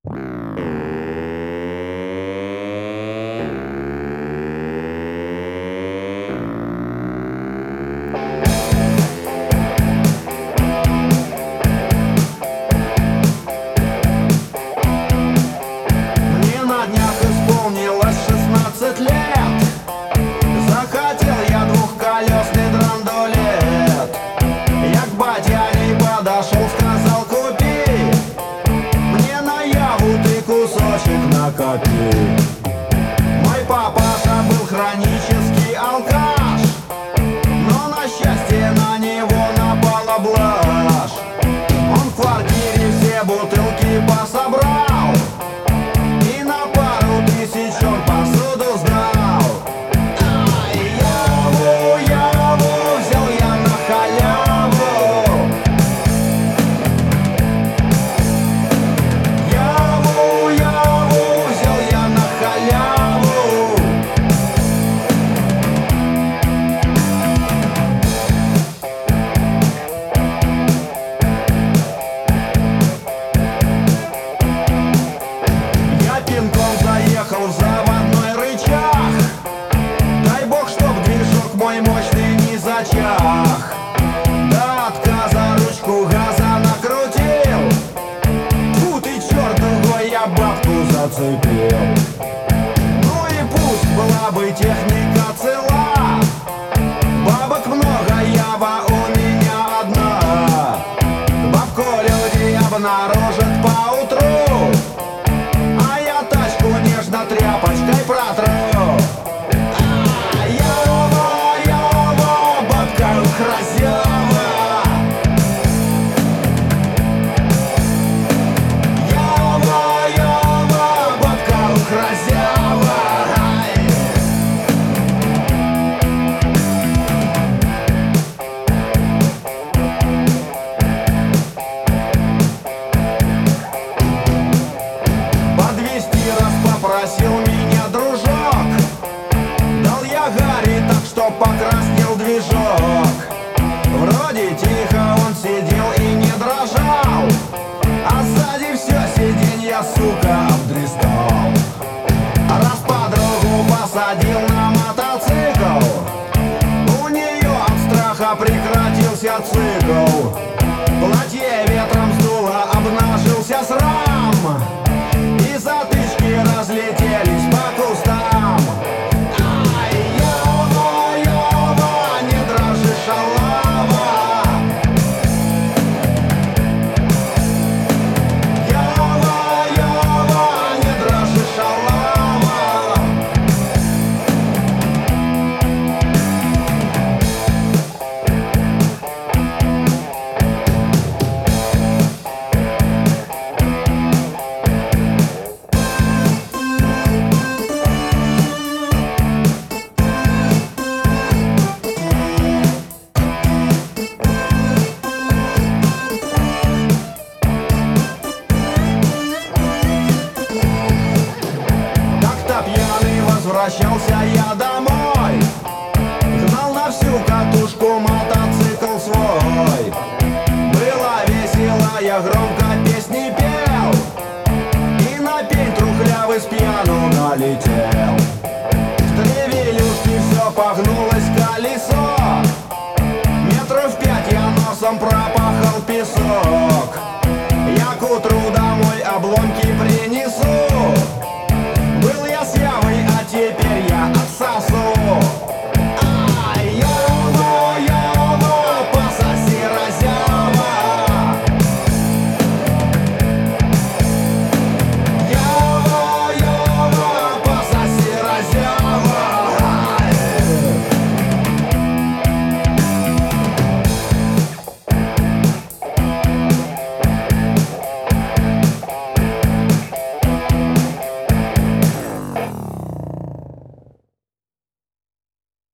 Мне на днях исполнилось 16 лет. Захотел я двухколесный драндулет. Я к батяне подошел, сказал: купи мне на яву ты кусочек накопи. Мой папаша был хронический алкаш, но на счастье на него напала блажь. Он в квартире все бутылки пособрал и на пару тысяч он посуду сдал. Яву взял я на халяву. Яву взял я на халяву. Я пинком заехал в заводной рычаг. Дай бог, чтоб движок мой мощный не зачах. До отказа ручку газа накрутил. Фу ты, черт, другой я бабку зацепил. Ну и пусть была бы техника цела, бабок много, ява у меня одна. Бабку люди обнаружат поутру, а я тачку нежно тряпочкой протру. Ява, бабка хразява. Ява, бабка хразява. Подвезти раз попросил меня дружок. Дал я Гарри так, что покраснел движок. Вроде тихо он сидел и не дрожал, а сзади все сиденье, сука, обдристал. Раз подругу посадил на мотоцикл, у нее от страха прекратился цикл. Платье ветром сдуло, обнажился срам, и затычки разлетелись по кустам. Ява, не дрожи, шалава. Ява, не дрожи, шалава. Как-то пьяный возвращался я домой, гнал на всю катушку мотоцикл свой. Было весело, я громко песни пел, и на пень трухлявый с пьяну налетел. В тревелюшке все погнулось колесо, метров 5 я носом пропахал песок. Я к утру домой обломки